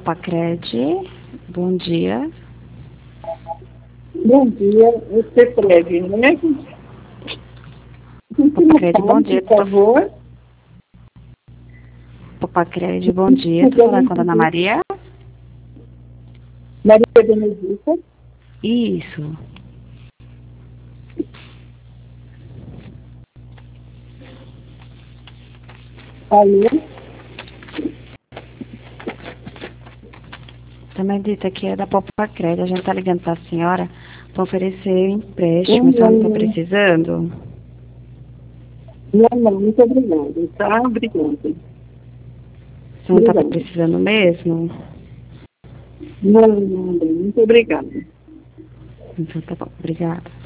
Popacred, bom dia. Bom dia, você prega, né? Popacred, bom dia, por favor. Popacred, bom dia. Estou falando com a Dona Maria? Maria Benedita. Isso. Alô? Também dita que é da Popacred. A gente está ligando para a senhora para oferecer um empréstimo. A senhora não está precisando? Não, muito obrigada. Tá? Obrigada. Você não está precisando mesmo? Não, muito obrigada. Então tá bom, obrigada.